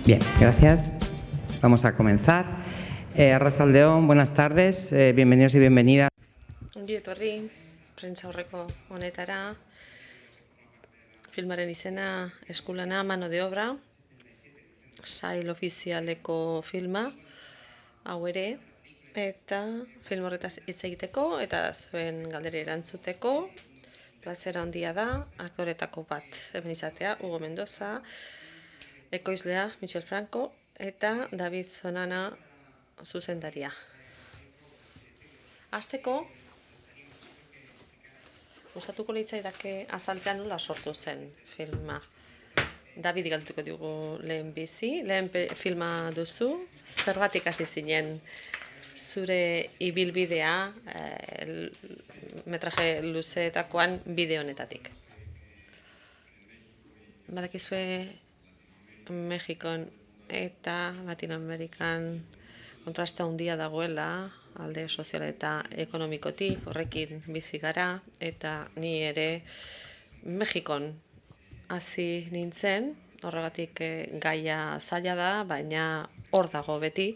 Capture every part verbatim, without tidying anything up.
Bien, gracias. Vamos a comenzar. Eh, Arratsaldeon, buenas tardes, eh, bienvenidos y bienvenidas. Ongi etorri, prentsaurreko honetara, filmaren izena Eskulana, mano de obra, sail ofizialeko filma, hau ere, eta film horretaz hitz egiteko eta zuen galderi erantzuteko, plazera handia da, aktoretako bat hemen izatea, Hugo Mendoza, ekoizlea Michel Franco eta David Zonana zuzendaria. Hasteko, gustatuko litzaidake azaltzea nola sortu zen filma. David galdetuko dugu lehen bizi, lehen filma duzu, zergatik hasi zinen zure ibilbidea eh, metraje luzeetakoan bideo honetatik. Badakizue Mexikon eta Latinoamerikan kontraste handia dagoela, alde soziala eta ekonomikotik, horrekin bizi gara, eta ni ere Mexikon hasi nintzen, horregatik gaia zaila da, baina hor dago beti,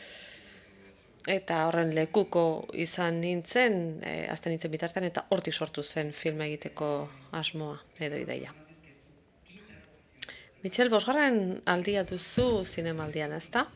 eta horren lekuko izan nintzen, e, azten nintzen bitartean, eta hortik sortu zen filma egiteko asmoa edo ideia. Michel, bosgarren aldia duzu zinemaldian, ezta?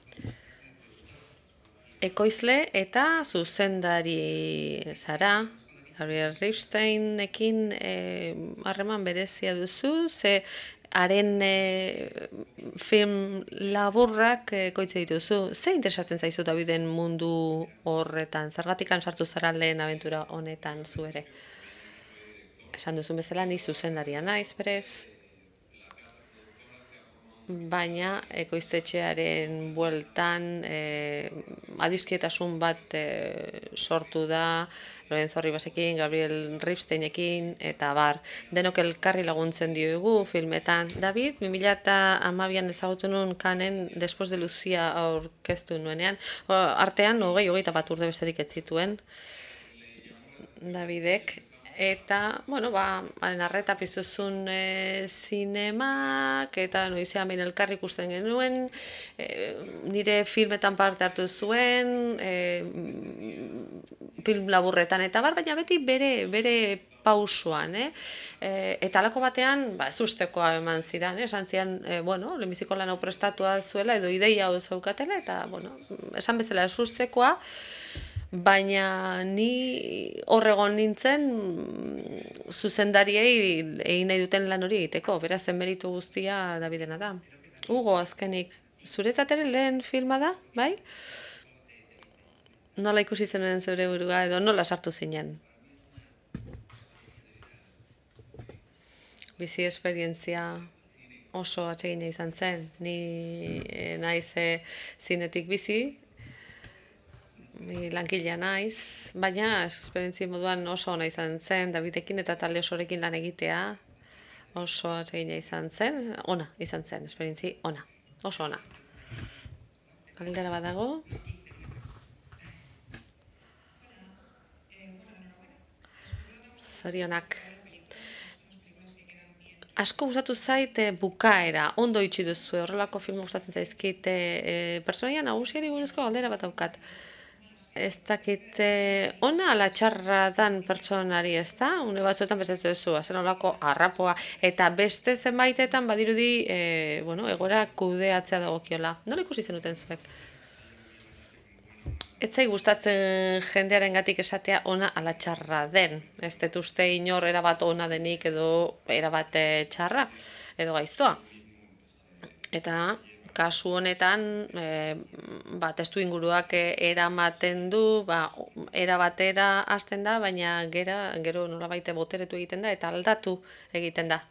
Ekoizle eta zuzendari zara, Gabriel Ripsteinekin harreman berezia duzu, ze haren e, film laburrak ekoitze dituzu. Ze interesatzen zaizu Daviden mundu horretan? Zergatikan sartu zara lehen abentura honetan zu ere? Esan duzun bezala, ni zuzendaria naiz, berez, baina ekoiztetxearen bueltan e, adiskietasun bat e, sortu da Lorenzo Ribasekin, Gabriel Ripsteinekin eta bar. Denok elkarri laguntzen diogu filmetan. David, bi mila hamabian ezagutu nuen Kanen Después de Lucia aurkeztu nuenean. Artean, hogei, hogeita bat urte besterik ez zituen Davidek. Eta, bueno, ba, haren arreta piztuzun e, zinemak, eta noizean behin elkarri ikusten genuen, e, nire filmetan parte hartu zuen, e, film laburretan, eta bar, baina beti bere, bere pausoan, eh? E, eta alako batean, ba, ez ustekoa eman zidan, eh? Esan zian, e, bueno, lehenbiziko lan hau prestatua zuela, edo ideia hau zaukatela, eta, bueno, esan bezala ez ustekoa, baina ni horregon nintzen zuzendariei egin nahi duten lan hori egiteko, beraz zenberitu guztia Davidena da. Hugo, azkenik, zuretzat ere lehen filma da, bai? Nola ikusi zenuen zure burua edo nola sartu zinen? Bizi esperientzia oso atsegina izan zen, ni naiz zinetik bizi, Ni lankilea naiz, baina esperientzia moduan oso ona izan zen, Davidekin eta talde osorekin lan egitea oso atsegina izan zen, ona izan zen, esperientzia ona, oso ona. Galdera bat dago? Zorionak. Asko gustatu zait bukaera, ondo itxi duzu, horrelako film gustatzen zaizkit, e, pertsonaia nagusiari buruzko galdera bat daukat. Ez dakit, ona ala txarra dan pertsonari, ez da? Une batzuetan bezatzen duzu, zen olako harrapoa, eta beste zenbaitetan badirudi, e, bueno, egora kudeatzea dagokiola. Nola ikusi zenuten zuek? Ez zai gustatzen jendearen gatik esatea ona ala txarra den. Ez dut uste inor erabat ona denik edo erabat txarra, edo gaiztoa. Eta kasu honetan, e, ba, testu inguruak eramaten du, ba, era batera hasten da, baina gera, gero nolabait boteretu egiten da eta aldatu egiten da.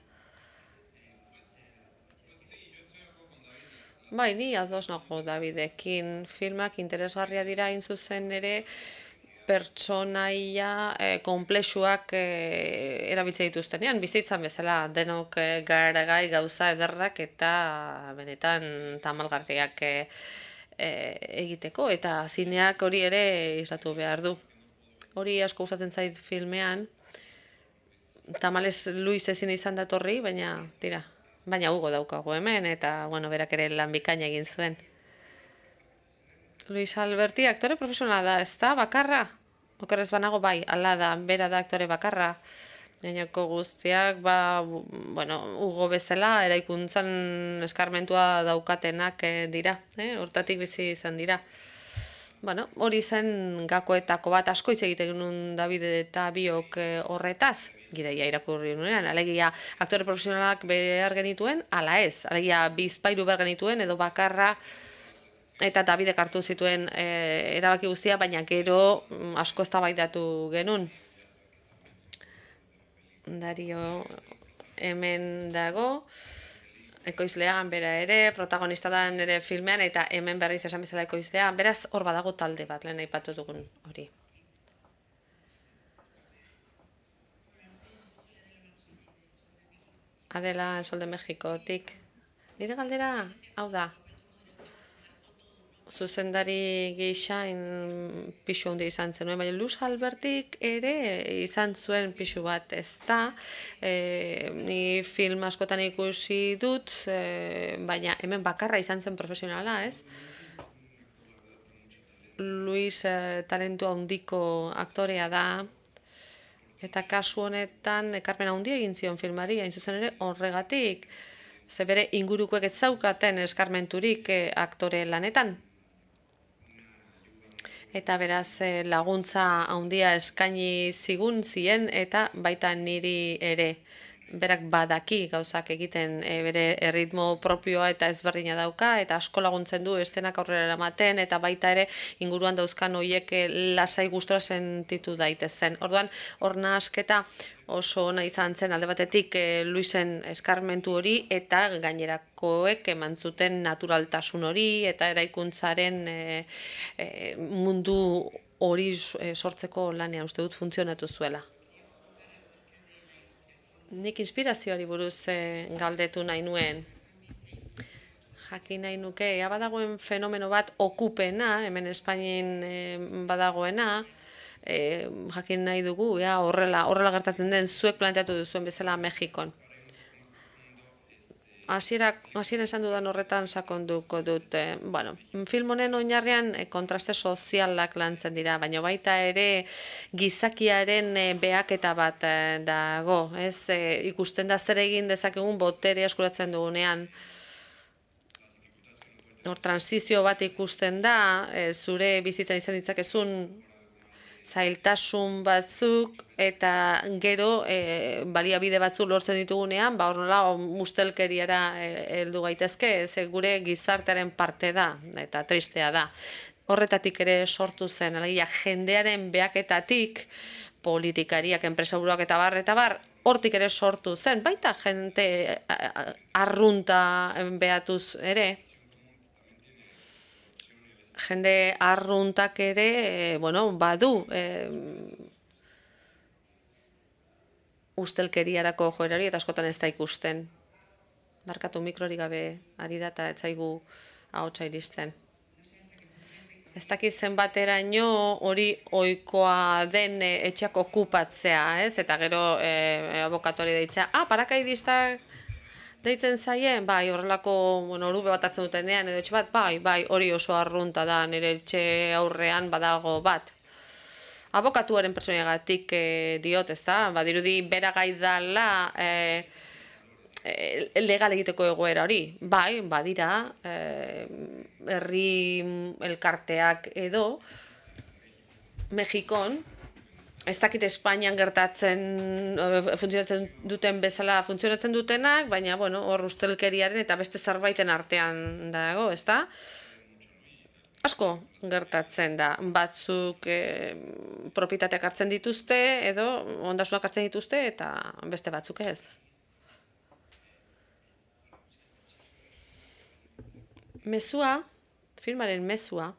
Bai, ni ados nago Davidekin, filmak interesgarria dira hain zuzen ere, pertsonaia e, konplexuak e, erabiltzen dituztenean, bizitzan bezala denok e, garagai gauza ederrak eta benetan tamalgarriak e, e, egiteko, eta zineak hori ere islatu behar du. Hori asko gustatzen zait filmean, tamalez Luis ezin izan datorri, baina tira, baina Hugo daukagu hemen, eta, bueno, berak ere lan bikaina egin zuen. Luis Alberti aktore profesionala da, ez da, bakarra? Okerrez banago bai, ala da, bera da aktore bakarra. Gainako guztiak, ba, bueno, Hugo bezala, eraikuntzan eskarmentua daukatenak dira, eh? Hortatik bizi izan dira. Bueno, hori zen gakoetako bat asko hitz egiten genuen David eta biok horretaz, gidaia irakurri nuenean, alegia aktore profesionalak behar genituen, ala ez, alegia bizpairu behar genituen edo bakarra, eta Davidek hartu zituen e, erabaki guztia, baina gero asko eztabaidatu genuen. Dario hemen dago, ekoizlean bera ere, protagonista da nire filmean, eta hemen berriz esan bezala ekoizlean, beraz hor badago talde bat, lehen aipatu dugun hori. Adela, El Sol de Mexikotik. Nire galdera, hau da, zuzendari gisa pixu handi izan zenuen, baina Luis Albertik ere izan zuen pixu bat, ez da, e, ni film askotan ikusi dut, e, baina hemen bakarra izan zen profesionala, ez? Luis e, talentu handiko aktorea da, eta kasu honetan ekarpen handia egin zion filmari, hain zuzen ere horregatik, ze bere ingurukoek ez zaukaten eskarmenturik e, aktore lanetan. Eta beraz laguntza handia eskaini zigun zien eta baita niri ere. Berak badaki gauzak egiten e, bere erritmo propioa eta ezberdina dauka eta asko laguntzen du eszenak aurrera eramaten eta baita ere inguruan dauzkan horiek lasai gustora sentitu daitezen. Orduan hor nahasketa oso ona izan zen alde batetik e, Luisen eskarmentu hori eta gainerakoek eman zuten naturaltasun hori eta eraikuntzaren e, e, mundu hori sortzeko lanean uste dut funtzionatu zuela. Nik inspirazioari buruz e, galdetu nahi nuen. Jakin nahi nuke, ea badagoen fenomeno bat okupena, hemen Espainien e, badagoena, e, jakin nahi dugu, ea horrela, horrela gertatzen den zuek planteatu duzuen bezala Mexikon. Hasieran esan dudan horretan sakonduko dut. Eh, bueno, film honen oinarrian eh, kontraste sozialak lantzen dira, baina baita ere gizakiaren eh, behaketa bat eh, dago. Ez, eh, ikusten da zer egin dezakegun botere eskuratzen dugunean. Hor, transizio bat ikusten da, eh, zure bizitzan izan ditzakezun zailtasun batzuk eta gero e, baliabide batzuk lortzen ditugunean, ba hor nola mustelkeriara heldu gaitezke, ze gure gizartearen parte da eta tristea da. Horretatik ere sortu zen, alegia jendearen behaketatik, politikariak, enpresaburuak eta bar eta bar, hortik ere sortu zen, baita jende arrunta behatuz ere. Jende arruntak ere, e, bueno, badu e, ustelkeriarako joerari eta askotan ez da ikusten. Barkatu mikrori gabe ari da eta ez zaigu ahotsa iristen. Ez dakiz zenbateraino hori ohikoa den e, etxeak okupatzea, ez? Eta gero e, abokatuari deitzea, ah, parakaidistak deitzen zaien, bai, horrelako, bueno, orube bat atzen dutenean, edo etxe bat, bai, bai, hori oso arrunta da, nire etxe aurrean badago bat. Abokatuaren pertsoniagatik e, diot, ez da, badirudi bera gai dala e, e, legal egiteko egoera hori. Bai, badira, e, herri elkarteak edo, Mexikon, ez dakit Espainian gertatzen, funtzionatzen duten bezala funtzionatzen dutenak, baina, bueno, hor ustelkeriaren eta beste zerbaiten artean dago, ez da? Asko gertatzen da, batzuk e, propietateak hartzen dituzte, edo ondasunak hartzen dituzte, eta beste batzuk ez. Mezua, filmaren mezua,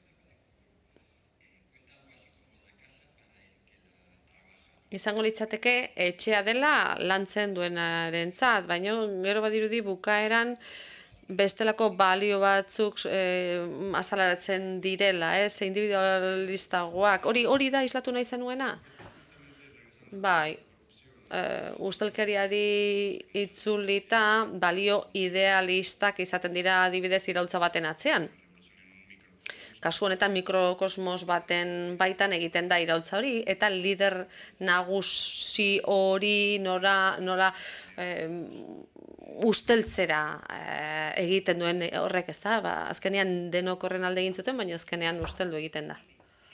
izango litzateke etxea dela lantzen duenarentzat, baina gero badirudi bukaeran bestelako balio batzuk e, azalaratzen direla, ez, individualistagoak. Hori hori da islatu nahi zenuena? Bai, ustelkeriari itzulita balio idealistak izaten dira adibidez iraultza baten atzean. Kasu honetan mikrokosmos baten baitan egiten da iraultza hori, eta lider nagusi hori nora, nora eh, usteltzera eh, egiten duen horrek, ez da? Ba, azkenean denok horren alde egin zuten, baina azkenean usteldu egiten da.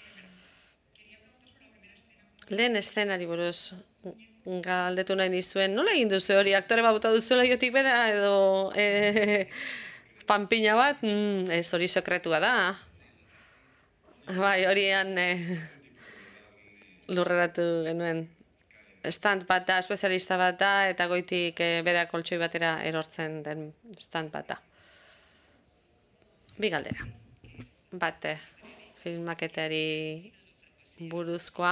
Lehen eszenari buruz galdetu nahi nizuen, nola egin duzu hori, aktore bat bota duzuela jotik bera, edo e, panpina bat, mm, ez hori sekretua da. Bai, horian e, lurreratu genuen. Stand bat da, espezialista bat da, eta goitik e, bera koltsoi batera erortzen den stand bat da. Bi galdera. Bat, e, filmaketeari buruzkoa.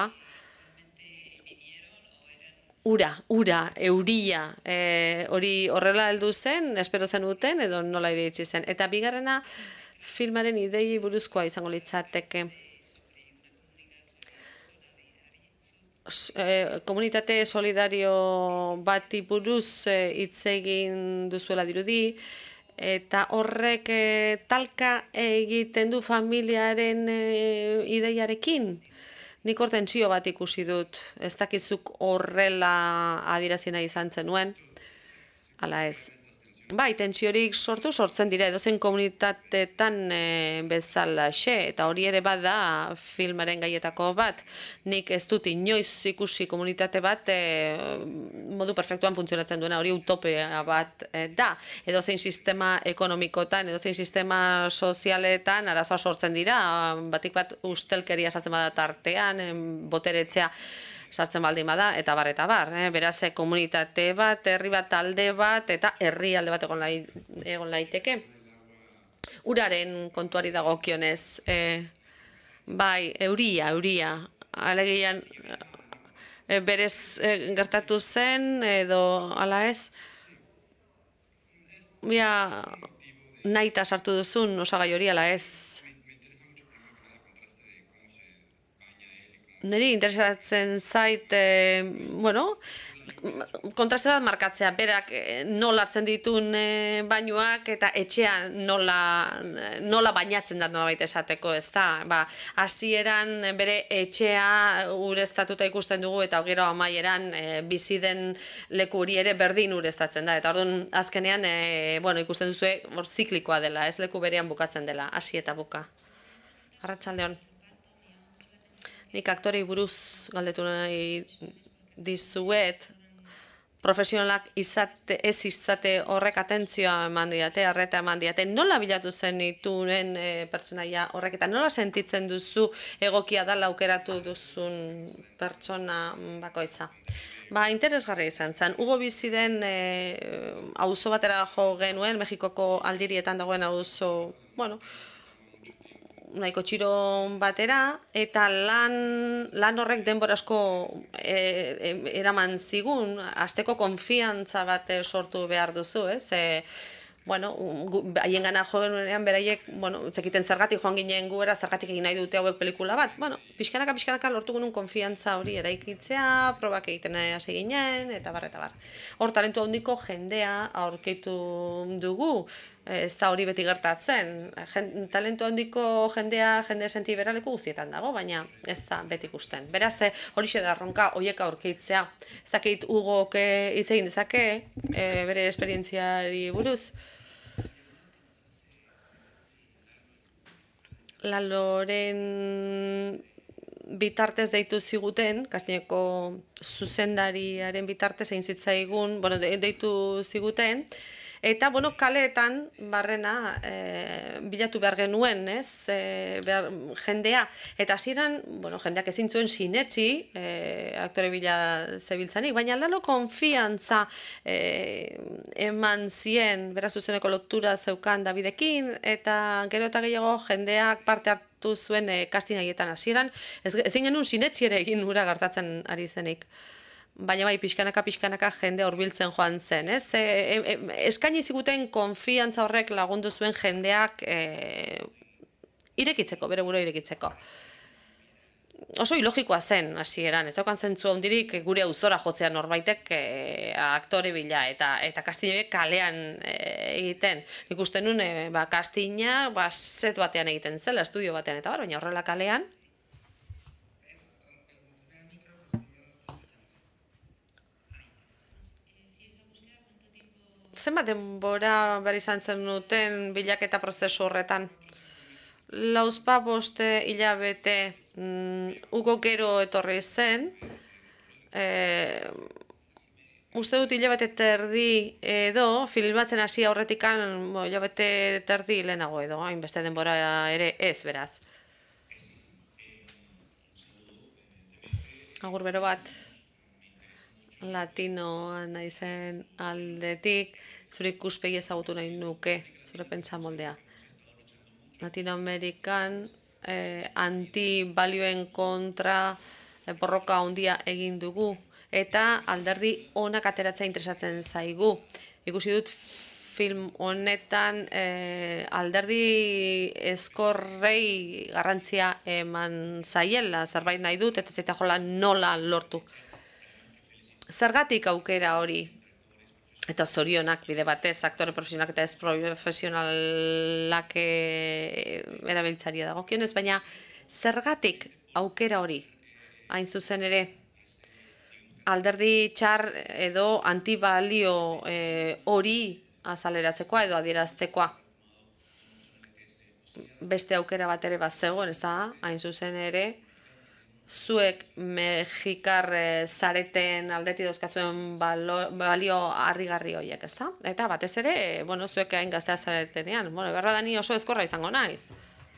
Ura, ura, euria, e, hori horrela heldu zen, espero zen duten, edo nola iritsi zen. Eta bigarrena, filmaren idei buruzkoa izango litzateke. E, komunitate solidario bati buruz hitz e, egin duzuela dirudi, eta horrek e, talka egiten du familiaren e, ideiarekin. Nik hor tentsio bat ikusi dut, ez dakizuk horrela adierazina izan zenuen, ala ez. Bai, tentsiorik sortu sortzen dira edozein komunitateetan e, bezalaxe, eta hori ere bada filmaren gaietako bat. Nik ez dut inoiz ikusi komunitate bat e, modu perfektuan funtzionatzen duena, hori utopia bat e, da. Edozein sistema ekonomikotan, edozein sistema sozialetan arazoa sortzen dira, batik bat ustelkeria sartzen bada tartean, boteretzea sartzen baldin bada, eta bar, eta bar. Eh? Beraz, komunitate bat, herri bat, alde bat, eta herri alde bat egon, lai, egon laiteke. Uraren kontuari dagokionez, eh, bai, euria, euria, alegian eh, berez eh, gertatu zen, edo ala ez, bia, nahita sartu duzun osagai hori ala ez. Niri interesatzen zait, e, bueno, kontraste bat markatzea, berak nola hartzen ditun e, bainuak eta etxean nola, nola bainatzen da nola baita esateko, ez da. Ba, hasieran bere etxea ureztatuta ikusten dugu eta gero amaieran e, bizi den leku hori ere berdin ureztatzen da. Eta orduan azkenean e, bueno, ikusten duzue hor ziklikoa dela, ez leku berean bukatzen dela, hasi eta buka. Arratsaldeon. Nik aktorei buruz galdetu nahi dizuet, profesionalak izate, ez izate horrek atentzioa eman diate, arreta eman diate. Nola bilatu zen itunen e, pertsonaia horrek, eta nola sentitzen duzu egokia dela aukeratu duzun pertsona bakoitza? Ba, interesgarria izan zen. Hugo bizi den e, auzo batera jo genuen, Mexikoko aldirietan dagoen auzo, bueno, nahiko txiro batera, eta lan, lan horrek denbora asko e, e, eraman zigun, hasteko konfiantza bat sortu behar duzu, ez? E, bueno, haien gana jo genuenean beraiek, bueno, zekiten zergatik joan ginen guera, zergatik egin nahi dute hauek pelikula bat, bueno, pixkanaka, pixkanaka lortu genuen konfiantza hori eraikitzea, probak egiten hasi ginen, eta bar, eta bar. Hor, talentu handiko jendea aurkitu dugu, ez da hori beti gertatzen. Talentu handiko jendea, jende sentiberaleku guztietan dago, baina ez da beti ikusten. Beraz, hori xe da erronka, horiek aurkitzea. Ez dakit Hugok hitz egin dezake, e, bere esperientziari buruz. Laloren bitartez deitu ziguten, Kastineko zuzendariaren bitartez egin zitzaigun, bueno, deitu ziguten, eta, bueno, kaleetan barrena e, bilatu behar genuen, ez, e, behar, jendea. Eta hasieran, bueno, jendeak ezin zuen sinetsi, e, aktore bila zebiltzanik, baina lalo konfiantza e, eman zien, beraz zuzeneko lotura zeukan Davidekin, eta gero eta gehiago jendeak parte hartu zuen e, kastinagietan hasieran, ez, ezin genuen sinetsi ere egin ura gertatzen ari zenik. Baina bai, pixkanaka, pixkanaka jende hurbiltzen joan zen, ez? E, e, eskaini ziguten konfiantza horrek lagundu zuen jendeak e, irekitzeko, bere burua irekitzeko. oso ilogikoa zen hasieran, ez daukan zentzu handirik gure auzora jotzea norbaitek e, aktore bila eta eta kastinoiek kalean e, egiten. Ikusten nuen e, ba kastina ba set batean egiten zela, estudio batean eta bar, baina horrela kalean zenbat denbora behar izan zen duten bilaketa prozesu horretan? Lauzpa boste hilabete mm, ugo gero etorri zen, e, uste dut hilabete terdi edo, filmatzen hasi aurretikan bo, hilabete terdi lehenago edo, hainbeste denbora ere ez, beraz. Agur bero bat, latinoa naizen aldetik, zure ikuspegi ezagutu nahi nuke, zure pentsamoldea. Latinoamerikan eh, antibalioen kontra eh, borroka handia egin dugu eta alderdi onak ateratzea interesatzen zaigu. Ikusi dut film honetan eh, alderdi eskorrei garrantzia eman zaiela, zerbait nahi dut eta zaita jola nola lortu. Zergatik aukera hori? Eta zorionak bide batez, aktore profesionalak eta ez profesionalak erabiltzaria dagokionez, baina zergatik aukera hori? Hain zuzen ere, alderdi txar edo antibalio hori azaleratzekoa edo adieraztekoa. Beste aukera bat ere bat zegoen, ez da, hain zuzen ere, zuek mexikar zareten aldeti dauzkatzuen balio harrigarri horiek, ez da? Eta batez ere, bueno, zuek hain gaztea zaretenean, bueno, berra da ni oso ezkorra izango naiz.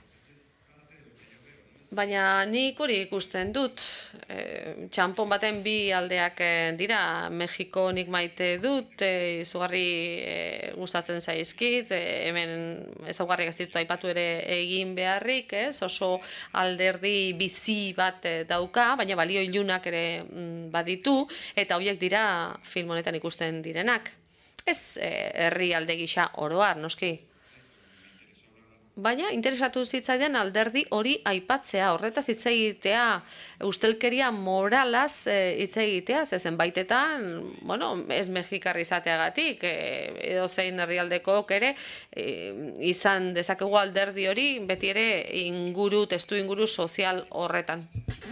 Baina nik hori ikusten dut, e, txanpon baten bi aldeak dira, Mexiko nik maite dut, e, izugarri e, gustatzen zaizkit, e, hemen ezaugarriak ez ditut aipatu ere egin beharrik, ez? Oso alderdi bizi bat e, dauka, baina balio ilunak ere mm, baditu, eta horiek dira film honetan ikusten direnak. Ez e, herri alde gisa oroar, noski. Baina interesatu zitzaidan alderdi hori aipatzea, horretaz hitz egitea, ustelkeria moralaz hitz egitea, zezen baitetan, bueno, ez mexikarri izateagatik, edo zein herrialdekok ere, izan dezakegu alderdi hori, beti ere inguru, testu inguru sozial horretan.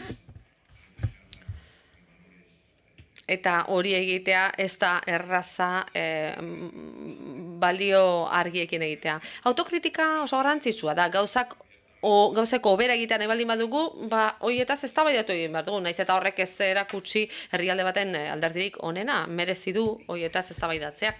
Eta hori egitea ez da erraza e, balio argiekin egitea. Autokritika oso garrantzitsua da, gauzak o, gauzeko hobera egitean ebaldin badugu, ba, horietaz eztabaidatu egin behar dugu, naiz eta horrek ez erakutsi herrialde baten alderdirik onena, merezi du horietaz eztabaidatzeak.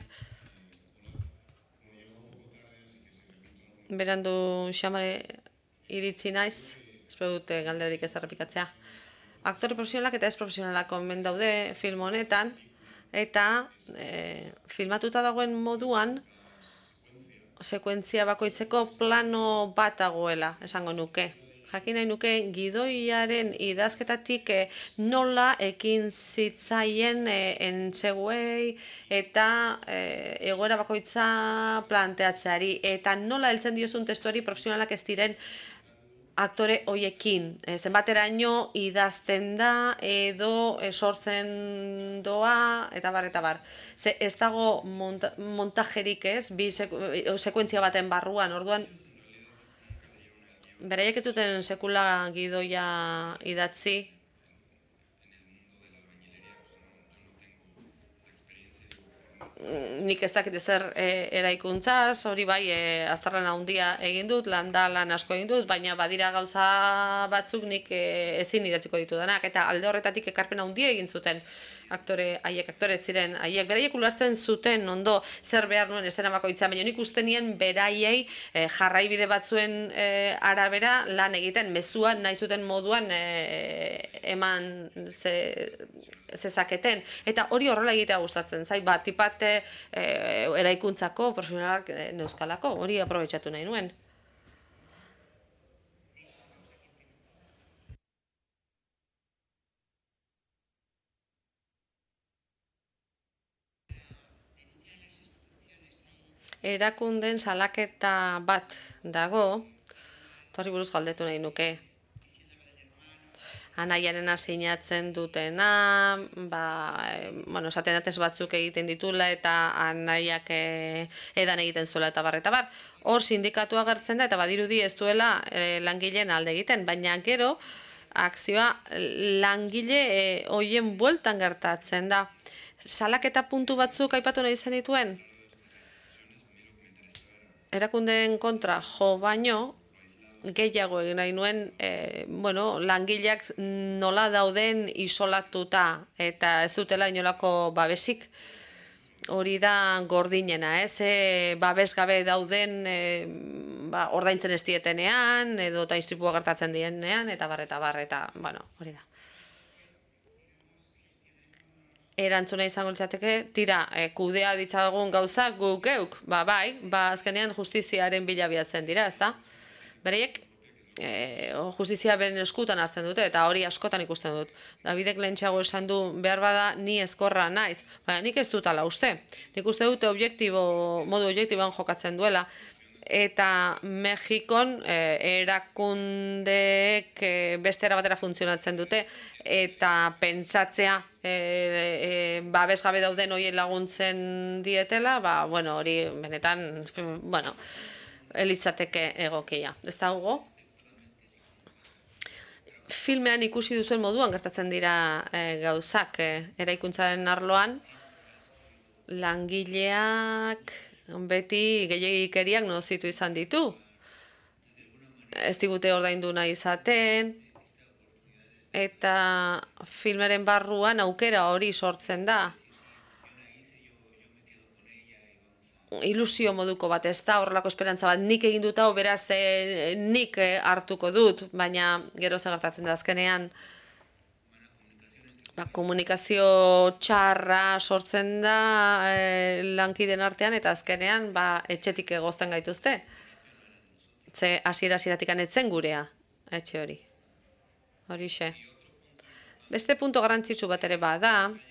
Berandu xamare iritzi naiz, espero dute galderik ez errepikatzea. Aktore profesionalak eta ez profesionalak omen daude film honetan, eta e, filmatuta dagoen moduan, sekuentzia bakoitzeko plano bat dagoela, esango nuke. Jakin nahi nuke gidoiaren idazketatik e, nola ekin zitzaien e, entseguei eta e, egoera bakoitza planteatzeari, eta nola heltzen diozun testuari profesionalak ez diren aktore hoiekin, e, zenbateraino idazten da edo e, sortzen doa, eta bar, eta bar. Ze ez dago monta, montajerik ez, bi seku, sekuentzia baten barruan, orduan, beraiek ez zuten sekula gidoia idatzi, nik ez dakit ezer e, eraikuntzaz, hori bai, e, aztarlan handia egin dut, landa lan asko egin dut, baina badira gauza batzuk nik e, ezin idatziko ditudanak, eta alde horretatik ekarpen handia egin zuten aktore, haiek aktore ziren, haiek beraiek ulertzen zuten ondo zer behar nuen estena bakoitza, baina nik ustenien beraiei e, jarraibide batzuen e, arabera lan egiten, mezua nahi zuten moduan e, eman ze, zezaketen, eta hori horrela egitea gustatzen zait, bat tipat e, eraikuntzako, profesionalak e, neuzkalako, hori aprobetxatu nahi nuen. Erakundeen salaketa bat dago, eta hori buruz galdetu nahi nuke. anaiarena sinatzen dutena, ba, e, bueno, esaten atez batzuk egiten ditula eta anaiak e, edan egiten zuela eta bar, eta bar. Hor sindikatua agertzen da eta badirudi ez duela e, langileen alde egiten, baina gero akzioa langile e, hoien bueltan gertatzen da. Salaketa puntu batzuk aipatu nahi izan dituen? Erakundeen kontra jo baino, gehiago egin nahi nuen, e, bueno, langileak nola dauden isolatuta eta ez dutela inolako babesik. Hori da gordinena, ez? E, babes gabe dauden e, ba, ordaintzen ez dietenean, edo eta istripua gertatzen dienean, eta bar, eta bar, eta, bueno, hori da. Erantzuna izango litzateke, tira, e, kudea ditzagun gauza guk geuk, ba bai, ba azkenean justiziaren bilabiatzen dira, ez da? Bereiek e, justizia beren eskutan hartzen dute, eta hori askotan ikusten dut. Davidek lehentxeago esan du, behar bada ni ezkorra naiz, baina nik ez dut ala uste. Nik uste dute objektibo, modu objektiboan jokatzen duela, eta Mexikon e, erakundeek e, beste batera funtzionatzen dute, eta pentsatzea e, e, babes gabe dauden horien laguntzen dietela, ba, bueno, hori benetan, bueno, elitzateke egokia. Ez da, Hugo? Filmean ikusi duzuen moduan gertatzen dira e, gauzak e, eraikuntzaren arloan, langileak beti gehiagikeriak nozitu izan ditu. Ez digute ordaindu nahi izaten, eta filmeren barruan aukera hori sortzen da. Ilusio moduko bat, ez da horrelako esperantza bat, nik egin dut hau, beraz e, nik e, hartuko dut, baina gero ze gertatzen da azkenean, ba, komunikazio txarra sortzen da e, lankiden artean, eta azkenean ba, etxetik egozten gaituzte. Ze hasiera-hasieratik etzen gurea, etxe hori. Horixe. Beste punto garrantzitsu bat ere bada,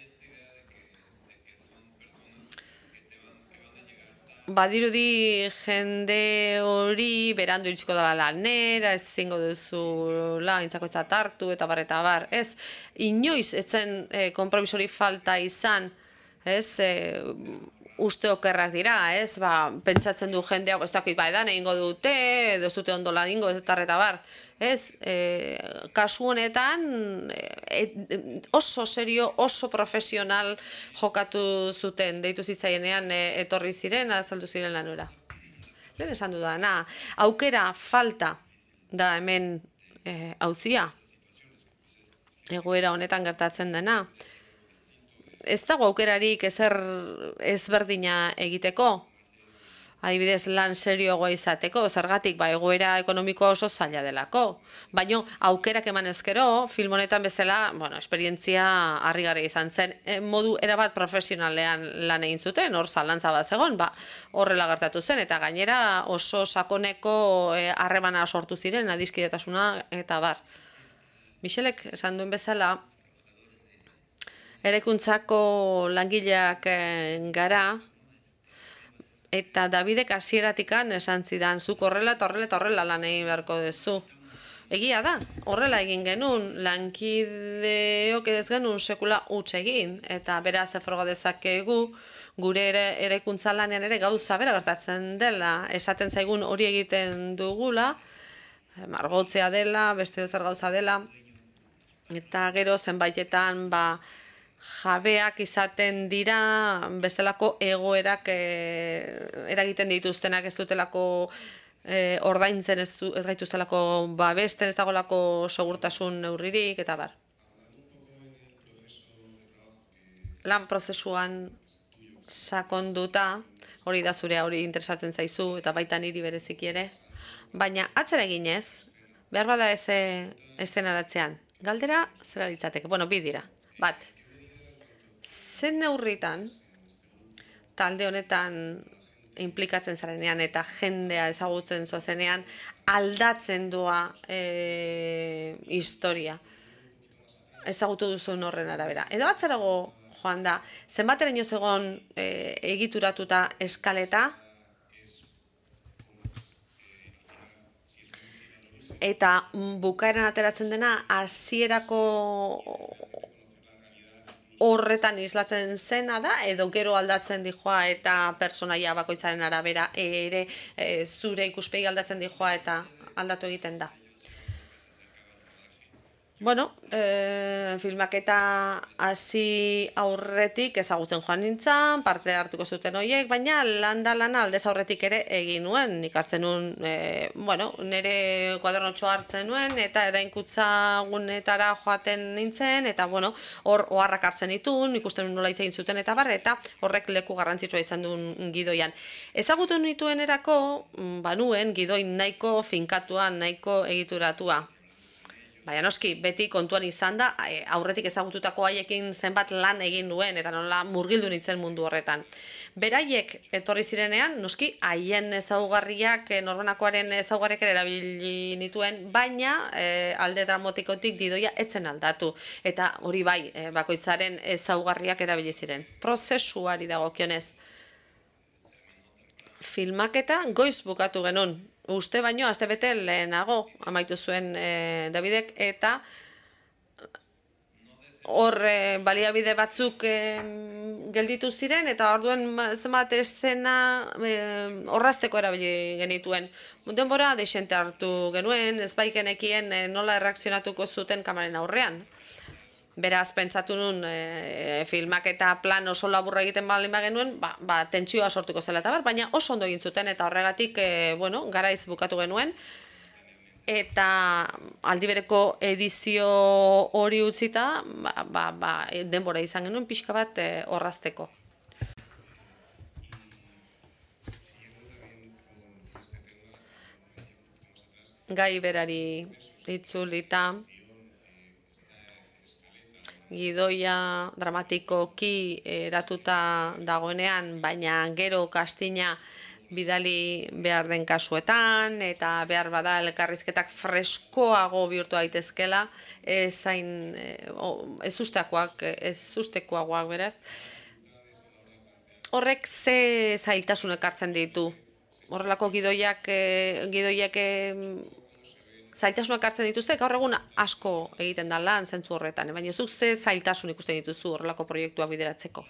badirudi jende hori berandu iritsiko dela lanera, ez zingo duzula, intzakoitzat hartu, eta bar, eta bar, ez, inoiz etzen e, konpromisori falta izan, ez, e, uste okerrak dira, ez, ba, pentsatzen du jendea, ez dakit, ba, edan egingo dute, edo ez dute ondo lan egingo, eta bar, ez, e, kasu honetan e, oso serio, oso profesional jokatu zuten, deitu zitzaienean e, etorri ziren, azaldu ziren lanura. Lehen esan dudana, aukera falta da hemen e, auzia, egoera honetan gertatzen dena. Ez dago aukerarik ezer ezberdina egiteko, adibidez lan serioagoa izateko, zergatik ba egoera ekonomikoa oso zaila delako. Baina aukerak eman ezkero, film honetan bezala, bueno, esperientzia harrigarria izan zen, e, modu erabat profesionalean lan egin zuten, hor zalantza bat zegoen, ba, horrela gertatu zen, eta gainera oso sakoneko harremana sortu ziren, adiskidetasuna eta bar. Michelek esan duen bezala, eraikuntzako langileak gara, eta Davidek hasieratikan esan zidan, zuk horrela eta horrela eta horrela lan egin beharko duzu. Egia da, horrela egin genuen, lankideok ez genuen sekula huts egin, eta beraz efroga dezakegu, gure ere eraikuntza lanean ere gauza bera gertatzen dela, esaten zaigun hori egiten dugula, margotzea dela, beste dozer gauza dela, eta gero zenbaitetan, ba, jabeak izaten dira bestelako egoerak e, eragiten dituztenak, ez dutelako e, ordaintzen, ez, ez gaituztelako babesten, ez dagolako segurtasun neurririk, eta bar. Lan prozesuan sakonduta, hori da zure hori interesatzen zaizu, eta baita niri bereziki ere, baina atzera eginez, behar bada ez eszenaratzean, galdera zera litzateke, bueno, bi dira, bat, zen neurritan, talde honetan implikatzen zarenean eta jendea ezagutzen zuazenean, aldatzen doa e, historia. Ezagutu duzun horren arabera. Edo atzerago joan da, zenbateraino zegoen e, egituratuta eskaleta, eta bukaeran ateratzen dena hasierako horretan islatzen zena da, edo gero aldatzen dijoa eta pertsonaia bakoitzaren arabera ere e, zure ikuspegi aldatzen dijoa eta aldatu egiten da. Bueno, e, filmaketa hasi aurretik ezagutzen joan nintzen, parte hartuko zuten horiek, baina landa lana aldez aurretik ere egin nuen, nik hartzen nuen, e, bueno, nire kuadernotxoa hartzen nuen, eta erainkutza gunetara joaten nintzen, eta bueno, hor oharrak hartzen ditun, ikusten nola hitz egin zuten eta bar, eta horrek leku garrantzitsua izan duen gidoian. Ezagutu nituenerako, banuen, gidoi nahiko finkatuan, nahiko egituratua. Baina noski, beti kontuan izan da, aurretik ezagututako haiekin zenbat lan egin nuen, eta nola murgildu nintzen mundu horretan. Beraiek etorri zirenean, noski, haien ezaugarriak, norbanakoaren ezaugarriak ere erabili nituen, baina e, alde dramatikotik gidoia etzen aldatu. Eta hori bai, e, bakoitzaren ezaugarriak erabili ziren. Prozesuari dagokionez. Filmaketa goiz bukatu genuen. Uste baino, astebete lehenago amaitu zuen e, Davidek, eta hor e, baliabide batzuk e, gelditu ziren, eta orduan zenbat eszena e, orrazteko erabili genituen. Denbora deixente hartu genuen, ez baikenekien e, nola erreakzionatuko zuten kamaren aurrean. Beraz, pentsatu nun e, filmak eta plan oso laburra egiten baldin bagenuen, ba, ba, tentsioa sortuko zela eta bar, baina oso ondo egin zuten eta horregatik, e, bueno, garaiz bukatu genuen. Eta aldibereko edizio hori utzita, ba, ba, ba, denbora izan genuen pixka bat e, orrazteko. Gai berari itzulita. Gidoia dramatikoki eratuta dagoenean, baina gero kastina bidali behar den kasuetan, eta behar bada elkarrizketak freskoago bihurtu daitezkela, ez zain, ez ustekoak, ez ustekoagoak beraz. Horrek ze zailtasun ekartzen ditu. Horrelako gidoiak, gidoiak zailtasunak hartzen dituzte, gaur egun asko egiten da lan zentzu horretan, baina zuk ze zailtasun ikusten dituzu horrelako proiektua bideratzeko.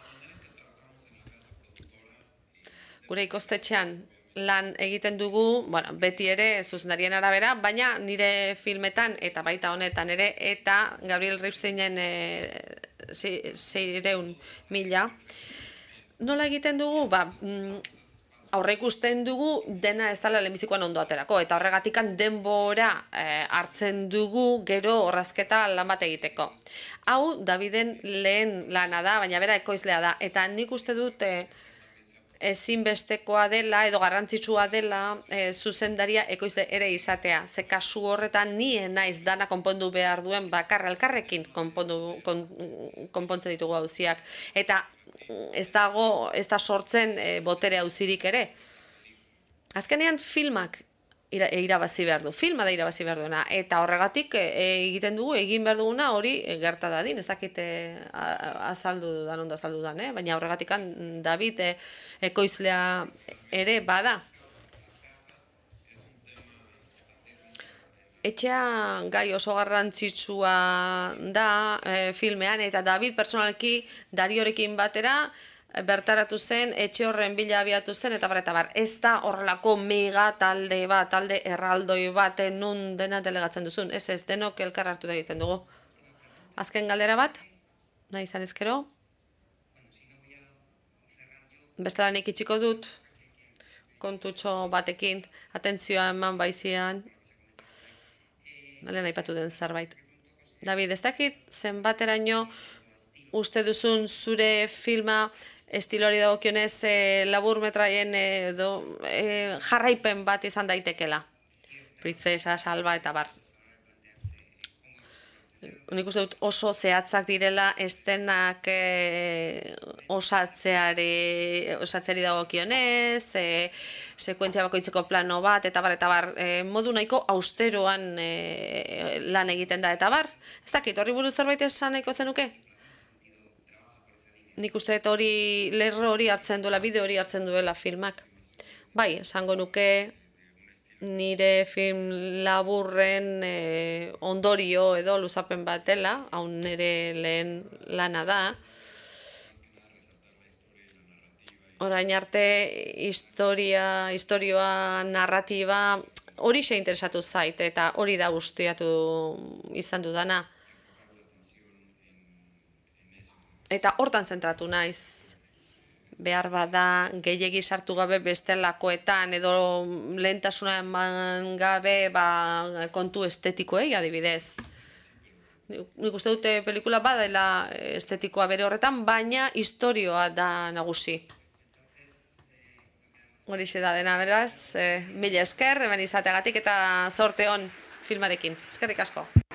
Gure ikostetxean lan egiten dugu, bueno, beti ere zuzendarien arabera, baina nire filmetan eta baita honetan ere, eta Gabriel Ripsteinen e, seireun mila. Nola egiten dugu? Ba, aurre ikusten dugu dena ez dela lehenbizikoan ondo aterako, eta horregatikan denbora e, hartzen dugu gero orrazketa lan bat egiteko. Hau, Daviden lehen lana da, baina bera ekoizlea da, eta nik uste dut e, ezinbestekoa dela edo garrantzitsua dela e, zuzendaria ekoizle ere izatea. Ze kasu horretan ni naiz dana konpondu behar duen bakarra elkarrekin konpondu, kon, konpontzen ditugu auziak. Eta ez dago, ez da sortzen e, botere auzirik ere. Azkenean filmak ira, irabazi behar du, filma da irabazi behar duena, eta horregatik e, egiten dugu, egin behar duguna hori gerta dadin, ez dakit e, azaldu dan, ondo azaldu dan, eh? Baina horregatik David e, ekoizlea ere bada. Etxea gai oso garrantzitsua da e, filmean, eta David personalki Dariorekin batera bertaratu zen, etxe horren bila abiatu zen, eta bar, eta bar. Ez da horrelako mega talde bat, talde erraldoi bat, nun dena delegatzen duzun. Ez ez, denok elkar hartu da egiten dugu. Azken galdera bat, nahi izan ezkero. Bestela nik itxiko dut, kontutxo batekin, atentzioa eman baizian. Lehen aipatu den zerbait. David, ez dakit zenbateraino uste duzun zure filma estilori dagokionez e, labur metraien edo e, jarraipen bat izan daitekela. Princesa, Salva eta bar. Nik uste dut oso zehatzak direla estenak e, osatzeari, osatzeari dagokionez, e, sekuentzia bakoitzeko plano bat, eta bar, eta bar, e, modu nahiko austeroan e, lan egiten da, eta bar. Ez dakit, horri buruz zerbait esan nahiko zenuke? Nik uste dut hori, lerro hori hartzen duela, bideo hori hartzen duela filmak. Bai, esango nuke nire film laburren e, ondorio edo luzapen bat dela, hau nire lehen lana da. Orain arte historia, historioa, narratiba, hori xe interesatu zait, eta hori da guztiatu izan dudana. Eta hortan zentratu naiz. Behar bada gehiegi sartu gabe bestelakoetan edo lehentasuna eman gabe ba, kontu estetikoei adibidez. Nik uste dute pelikula badela estetikoa bere horretan, baina historioa da nagusi. Horixe da dena, beraz, eh, mila esker, hemen izateagatik eta zorte on filmarekin. Eskerrik asko.